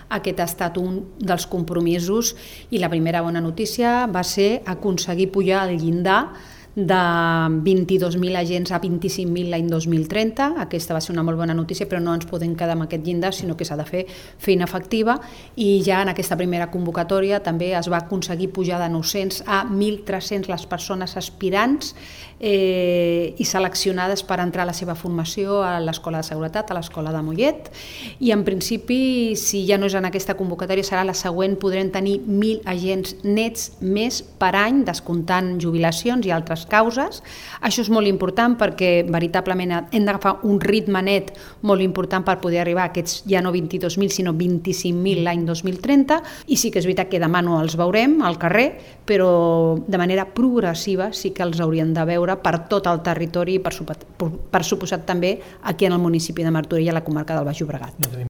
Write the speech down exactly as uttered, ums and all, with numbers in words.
Aquest ha estat un dels compromisos i la primera bona notícia va ser aconseguir pujar el llindar de vint-i-dos mil agents a vint-i-cinc mil l'any dos mil trenta. Aquesta va ser una molt bona notícia, però no ens podem quedar amb aquest llindar, sinó que s'ha de fer feina efectiva, i ja en aquesta primera convocatòria també es va aconseguir pujar de nou-cents a mil tres-cents les persones aspirants eh, i seleccionades per entrar a la seva formació a l'Escola de Seguretat, a l'Escola de Mollet, i en principi, si ja no és en aquesta convocatòria, serà la següent, podrem tenir mil agents nets més per any, descomptant jubilacions i altres causes. Això és molt important perquè veritablement hem d'agafar un ritme net molt important per poder arribar a aquests ja no vint-i-dos mil sinó vint-i-cinc mil l'any dos mil trenta, i sí que és veritat que demà no els veurem al carrer, però de manera progressiva sí que els haurien de veure per tot el territori i per, per suposat també aquí en el municipi de Martorell i a la comarca del Baix Llobregat.